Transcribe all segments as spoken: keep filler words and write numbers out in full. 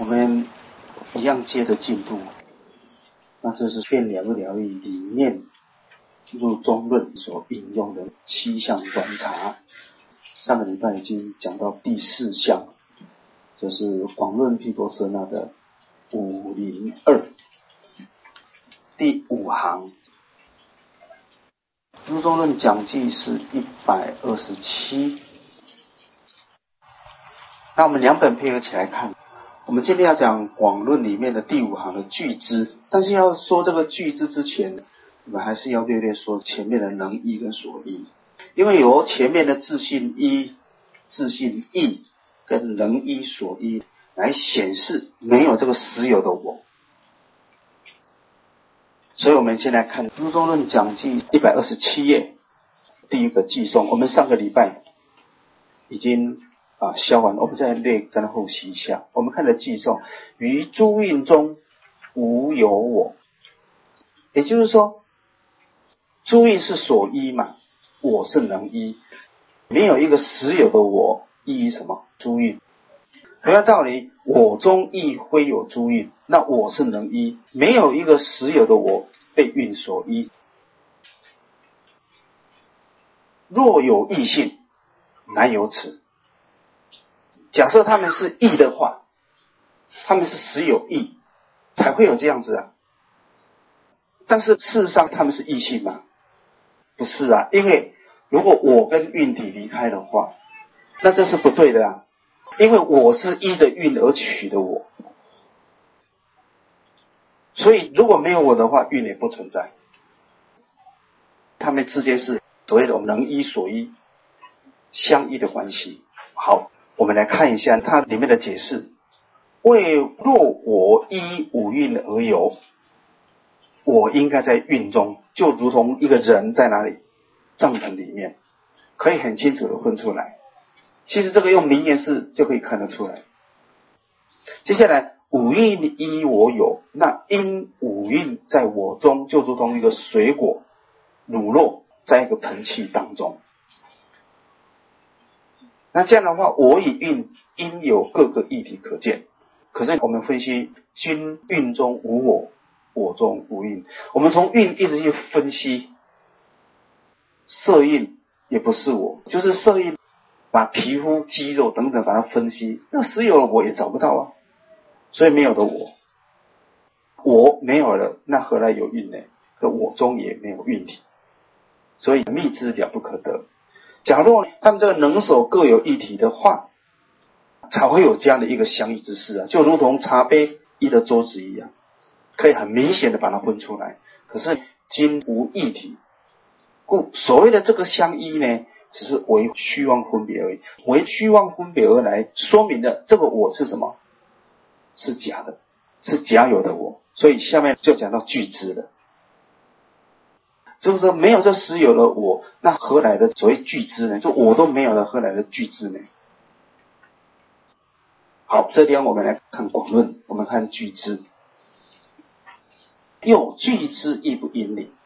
们一样接着进度，那这是变疗疗愈里面入中论所引用的七项观察。上个礼拜已经讲到第四项，这是广论毗婆舍那的五零二第五行。入中论讲记是一百二十七。那我们两本配合起来看，我们今天要讲广论里面的第五行的句支，但是要说这个句支之前，我们还是要略略说前面的能依跟所依，因为由前面的自性依、自性义跟能依所依来显示没有这个实有的我。所以我们先来看入中论讲记一百二十七页第一个记诵，我们上个礼拜已经啊消完，我们再略跟后习一下。我们看的记诵，于诸蕴中无有我，也就是说诸蕴是所依嘛，我是能依，没有一个实有的我依于什么诸蕴。同样道理，我中亦非有诸蕴，那我是能依，没有一个实有的我被蕴所依。若有异性，乃有此。假设他们是异的话，他们是实有异，才会有这样子啊。但是事实上他们是异性吗？不是啊，因为如果我跟蕴体离开的话，那这是不对的啊。因为我是依的蕴而取的我，所以如果没有我的话，蕴也不存在。他们之间是所谓的能依所依相依的关系。好，我们来看一下它里面的解释。为若我依五蕴而有，我应该在蕴中，就如同一个人在哪里帐篷里面，可以很清楚的分出来。其实这个用名言式就可以看得出来。接下来五蕴依我有，那因五蕴在我中，就如同一个水果乳酪在一个盆器当中。那这样的话，我与蕴应有各个异体可见。可是我们分析均蕴中无我，我中无蕴，我们从蕴一直去分析，色蕴也不是我，就是色蕴把皮肤肌肉等等把它分析，那实有了我也找不到啊，所以没有的我，我没有了，那何来有蕴呢？可我中也没有蕴体，所以密之了不可得。假若他们这个能所各有一体的话，才会有这样的一个相依之势啊，就如同茶杯依的桌子一样，可以很明显的把它分出来。可是今无一体，故所谓的这个相依呢，只是为虚妄分别而已，为虚妄分别而来说明的这个我是什么？是假的，是假有的我。所以下面就讲到句支了，就是说没有这实有的我，那何来的所谓句支呢？就我都没有了，何来的句支呢？好，这边我们来看广论，我们看句支。又句支亦不因理，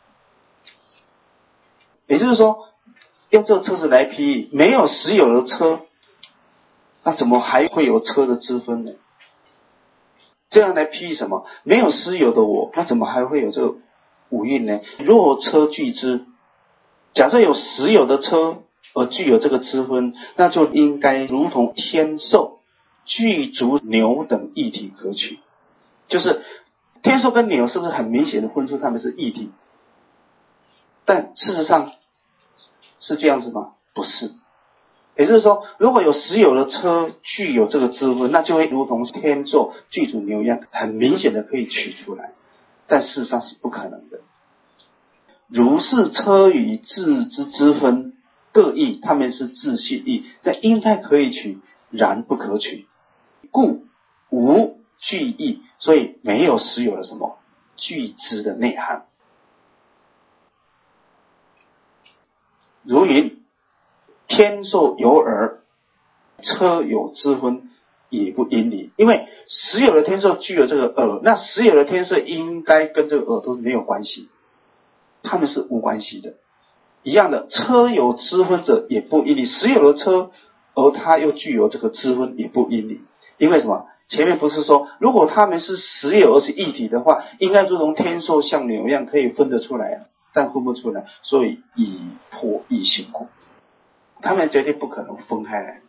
也就是说用这个车子来譬喻，没有实有的车，那怎么还会有车的支分呢？这样来譬喻什么？没有实有的我，那怎么还会有这个五蕴呢？若车具支，假设有实有的车而具有这个支分，那就应该如同天兽、具足牛等异体可取。就是天兽跟牛是不是很明显的分出它们是异体？但事实上是这样子吗？不是。也就是说，如果有实有的车具有这个支分，那就会如同天兽具足牛一样，很明显的可以取出来，但事实上是不可能的。如是车与智之支分各异，他们是自性异，在应该可以取，然不可取，故无具异，所以没有实有的什么具支的内涵。如云天兽有耳，车有支分，也不因理。因为实有的天兽具有这个耳，那实有的天兽应该跟这个耳朵没有关系，他们是无关系的。一样的，车有支分者也不因理，实有的车而它又具有这个支分也不因理。因为什么？ 前面不是说，如果他们是实有而是一体的话，应该如同天寿像牛一样可以分得出来啊，但分不出来，所以以破异性故，他们绝对不可能分开来。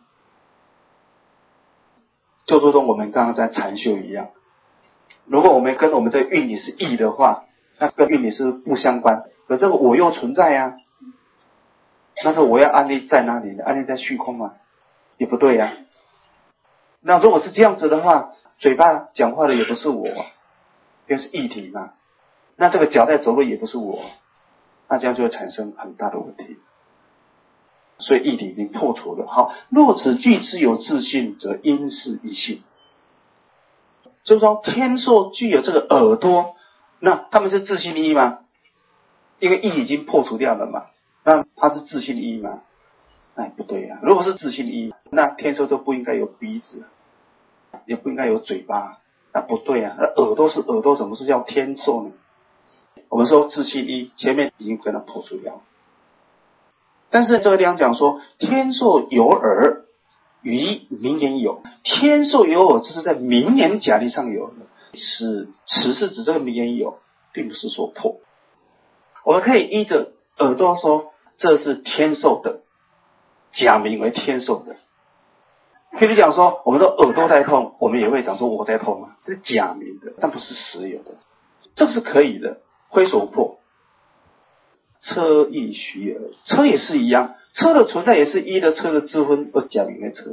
就如同我们刚刚在禅修一样，如果我们跟我们这运理是异的话，那跟运理是不相关，可这个我又存在啊，那这我要安立在哪里呢？安立在虚空吗？也不对啊。那如果是这样子的话，嘴巴讲话的也不是我，因为是异体嘛，那这个脚在走路也不是我，那这样就会产生很大的问题。所以异体已经破除了。好，若此具之有自性，则因是一性。就是说天寿具有这个耳朵，那他们是自性一吗？因为异已经破除掉了嘛，那他是自性一吗？哎，不对呀、啊！如果是自性一，那天寿就不应该有鼻子，也不应该有嘴巴，那不对啊！那耳朵是耳朵，怎么是叫天寿呢？我们说自性一，前面已经跟他破除掉了。但是这个地方讲说，天寿有耳，于明言有。天寿有耳，这是在明言假立上有的，是此是指这个明言有，并不是说破。我们可以依着耳朵说，这是天寿的，假名为天寿的。譬如讲说，我们说耳朵在痛，我们也会讲说我在痛嘛，这是假名的，但不是实有的，这是可以的，非所破。车亦虚耳，车也是一样，车的存在也是依的车的知分而假名为车。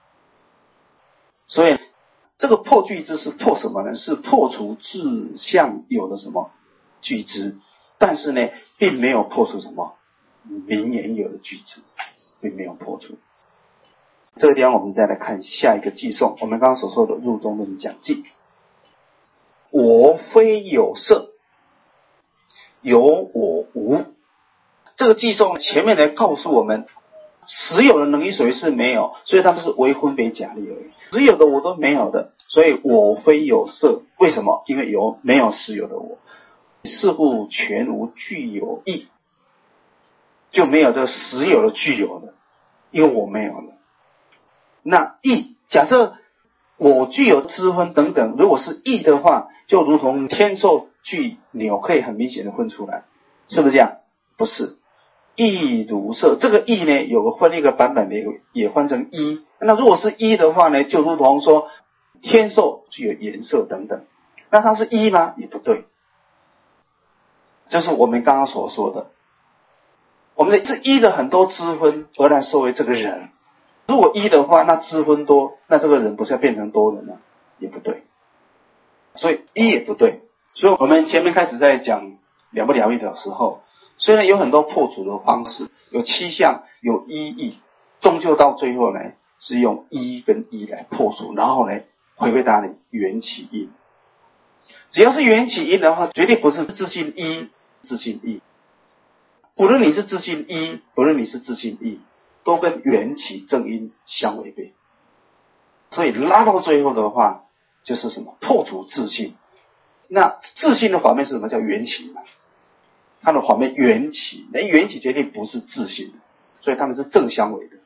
所以这个破具知是破什么呢？是破除自相有的什么具知，但是呢，并没有破除什么名言有的具知，并没有破除。这个地方我们再来看下一个偈颂，我们刚刚所说的入中论讲记。我非有色，有我无。这个偈颂前面来告诉我们，实有的能依所依是没有，所以他们是为分别假立而已。实有的我都没有的，所以我非有色。为什么？因为有没有实有的我，是故全无具有义，就没有这个实有的具有的，因为我没有了。那义，假设我具有知分等等，如果是义的话，就如同天寿具牛，可以很明显的分出来，是不是这样？不是。义如色，这个义呢，有个分一个版本的也翻成一。那如果是一的话呢，就如同说天寿具有颜色等等，那它是一吗？也不对。就是我们刚刚所说的，我们的是一的很多知分而来作为这个人。如果一的话，那知分多，那这个人不是要变成多人了？也不对。所以一也不对。所以我们前面开始在讲了不了义的时候，虽然有很多破除的方式，有七项，有一义，终究到最后呢，是用一跟一来破除，然后呢，回归到你缘起因。只要是缘起因的话，绝对不是自性一，自性一。不论你是自性一，不论你是自性一，都跟缘起正因相违背。所以拉到最后的话，就是什么？破除自性。那自性的反面是什么？叫缘起嘛。它的反面缘起，那缘起决定不是自性的，所以他们是正相违的。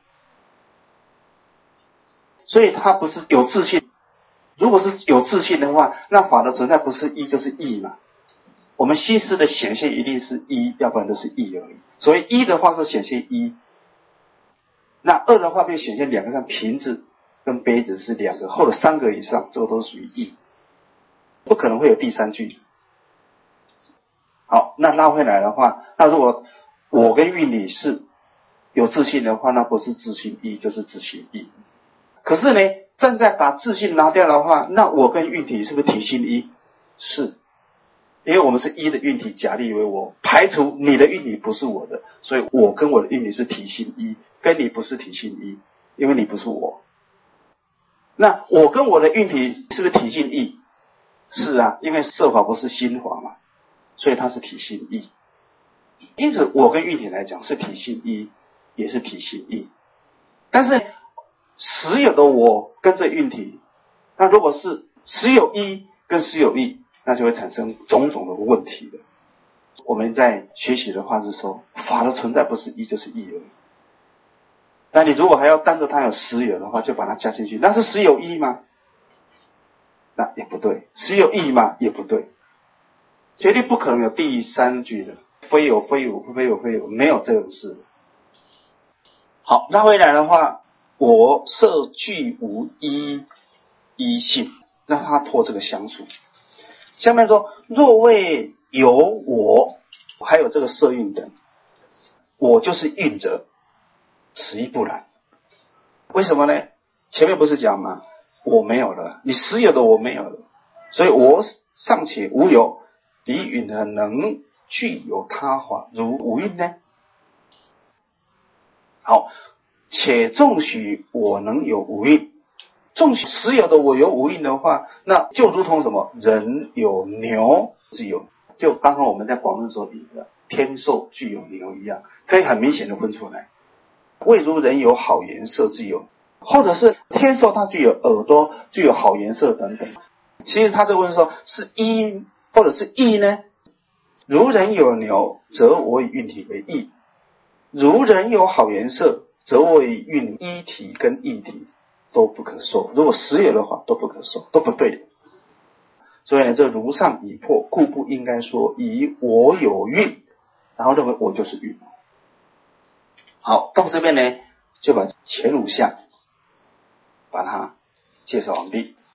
所以它不是有自性，如果是有自性的话，那法的存在不是一就是异嘛。我们心思的显现一定是一，要不然都是异而已。所以一的话是显现一，那二的话就显现两个，像瓶子跟杯子是两个，或者三个以上，这个都属于异，不可能会有第三句。好，那拉回来的话，那如果我跟运理是有自信的话，那不是自信一就是自信一。可是呢，站在把自信拿掉的话，那我跟运体是不是体性一？是，因为我们是一的运体假立为我，排除你的运体不是我的，所以我跟我的运体是体性一，跟你不是体性一，因为你不是我。那我跟我的运体是不是体性一？是啊，因为色法不是心法嘛，所以它是体性一。因此我跟运体来讲是体性一，也是体性一。但是实有的我跟这运体，那如果是实有一跟实有一，那就会产生种种的问题的。我们在学习的话是说，法的存在不是一就是一而已。那你如果还要当着它有实有的话，就把它加进去，那是实有一吗？ 那也不对。实有义吗？也不对。绝对不可能有第三句的，非有非无，非有非无，没有这种事。好，那回来的话，我设具无一一性，让他破这个相处。下面说，若谓有我，还有这个色蕴等，我就是蕴者，此亦不然。为什么呢？前面不是讲吗？我没有了，你实有的我没有了，所以我尚且无有，彼允能具有他法如无蕴呢？好，且纵许我能有无蕴，纵许实有的我有无蕴的话，那就如同什么？人有牛之有，就刚刚我们在广论所比的天兽具有牛一样，可以很明显的分出来。未如人有好颜色之有，或者是天兽它具有耳朵，具有好颜色等等。其实他这个问说是一或者是异呢？如人有牛，则我以蕴体为异；如人有好颜色，则我以蕴一体跟异体都不可受。如果实有的话，都不可受，都不对。所以呢，这如上已破，故不应该说以我有蕴，然后认为我就是蕴。好，到这边呢，就把前五项把它介绍完毕。